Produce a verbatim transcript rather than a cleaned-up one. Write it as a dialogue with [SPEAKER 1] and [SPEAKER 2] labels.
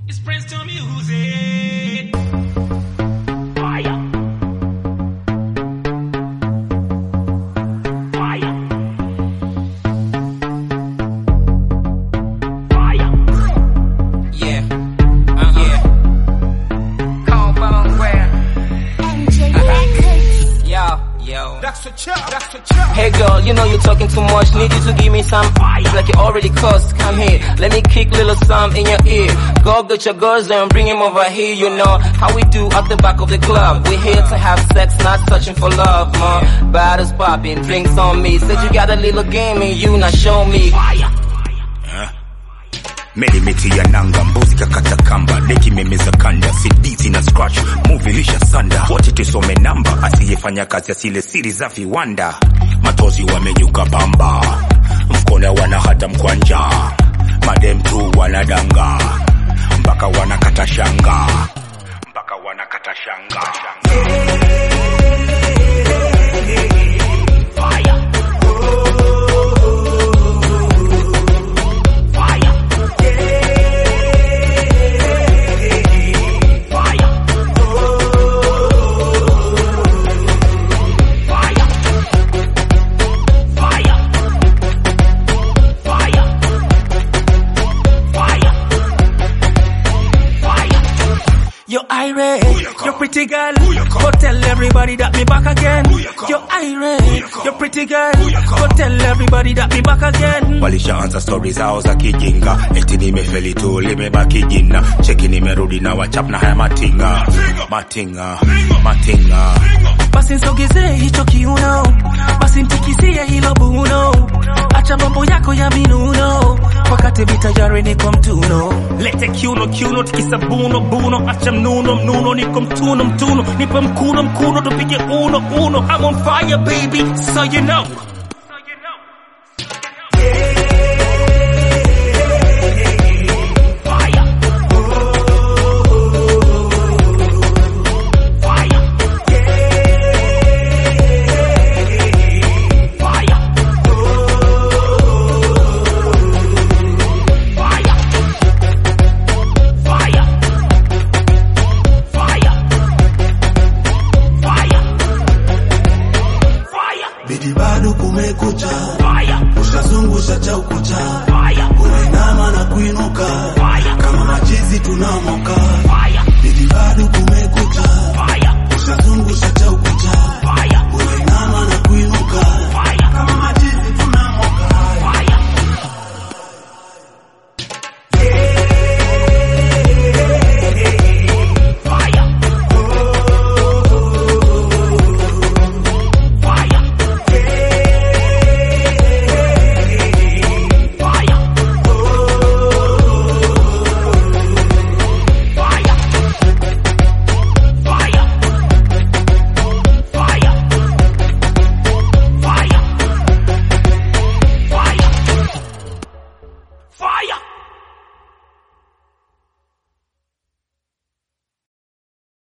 [SPEAKER 1] It's Prince to music. Fire. Fire. Fire. Yeah. Uh -huh. Yeah. Compound where? M J Records. Yo. Yo. That's a chop. That's a chop. Hey girl, you know you're talking too much. Need you to give me some fire. It's like you already cussed. Come here, let me kick little some in your ear. Go get your girls and bring him over here. You know how we do at the back of the club. We're here to have sex, not searching for love, man. Bottles popping, drinks on me. Said you got a little game in you, now show me fire.
[SPEAKER 2] Meli meti ya nanga, mbuzi kakata kamba, leki memeza kanda, sidisi na scratch, movie lisha sanda, wote tusome namba, asiyefanya kazi asile siri za viwanda, matozi wamenyuka bamba, mkone wana hata mkwanja, madem tu wanadanga, mpaka wanakata shanga, mpaka wanakata shanga.
[SPEAKER 3] You're irate, you're pretty girl. Go tell everybody that me back again. You're irate, you're pretty girl. Go tell everybody that me back again.
[SPEAKER 2] Walisha answer stories zao za kijinga, eti nimefeli tu limebaki jina. Cheki nimerudi na wachap na haya matinga, matinga, matinga.
[SPEAKER 3] Basi nsogeze hicho kiuno, basi ntikisie hilo buno. Acha mambo yako ya minuno, wakati vita jari niko mtuno. Lete kiuno kiuno tikisa buno buno. Acha mnuno mnuno niko mtuno mtuno. Nipa mkuno mkuno tupige uno uno. I'm on fire baby, so you know.
[SPEAKER 4] Bidi bado kumekucha, ushazungusha cha ukucha, unainama na kuinuka, kama machizi tunamoka.